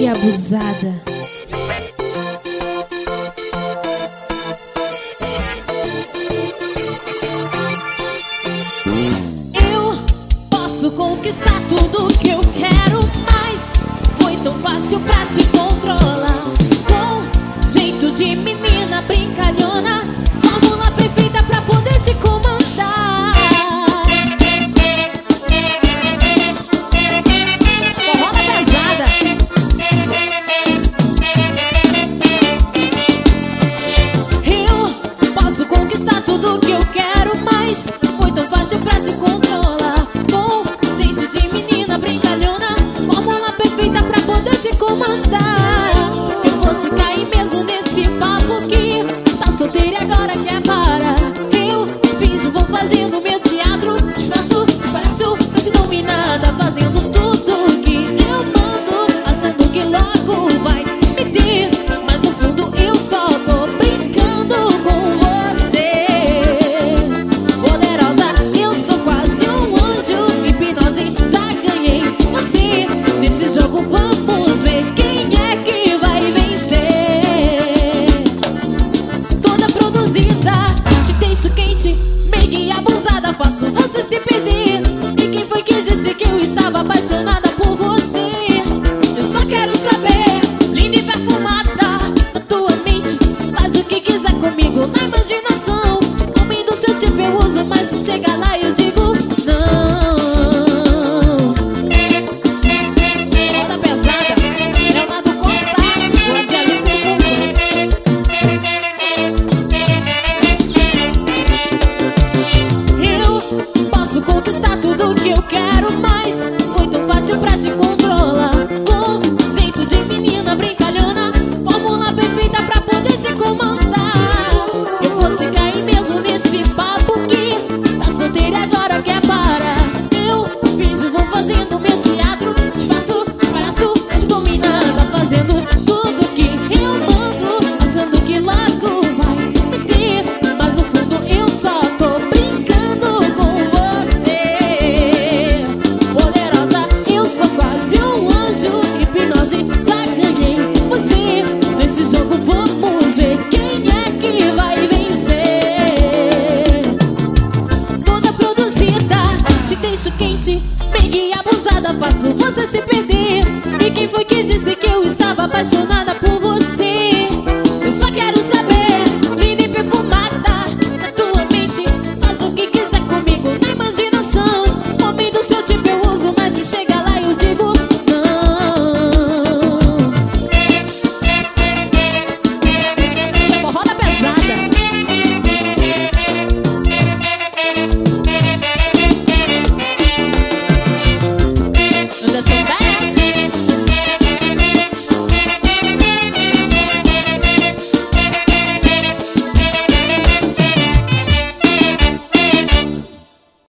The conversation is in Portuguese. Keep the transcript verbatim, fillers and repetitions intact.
abusada. Eu posso conquistar tudo que eu quero, mas foi tão fácil pra te controlar. Com jeito de menina brincalhona, fórmula perfeita pra poder te comandar. Roda pesada. Eu posso conquistar tudo que eu quero, mas foi tão fácil pra te controlar. Com jeito de menina brincalhona, fórmula perfeita pra poder te comandar. Eu fosse cair mesmo nesse papo que tá solteira e agora quer parar. Eu finjo, vou fazendo meu teatro, disfarço, pareço pra te dominada, fazendo tudo que eu mando, achando que logo vai me ter, mas no fundo eu só tô brincando com você. Poderosa, eu sou quase um anjo, hipnose, já ganhei você. Nesse jogo vamos ver quem é que vai vencer. Toda produzida, te deixo quente, meiga e abusada, faço você se perder. E quem foi que disse que eu estava apaixonada por você? Eu só quero saber, linda e perfumada, na tua mente, faz o que quiser comigo na imaginação. Homem do seu tipo eu uso, mas se chega lá eu digo não. Roda pesada, Leonardo Costa, o radialista do mundo. Eu posso conquistar tudo que eu quero, mas foi tão fácil pra te controlar. Com jeito de menina brincalhona, fórmula perfeita pra poder te comandar. Eu fosse cair mesmo nesse papo que tá solteira e agora quer parar. Eu finjo, vou fazendo meu teatro, disfarço, pareço mais dominada, fazendo tudo que eu mando, achando que logo vai me ter, mas no fundo eu só tô brincando com você. Poderosa, eu sou quase um anjo, hipnose, já ganhei você. Nesse jogo vamos ver quem é que vai vencer. Toda produzida, te deixo quente, meiga e abusada, faço você se perder. E quem foi que disse que eu estava apaixonada por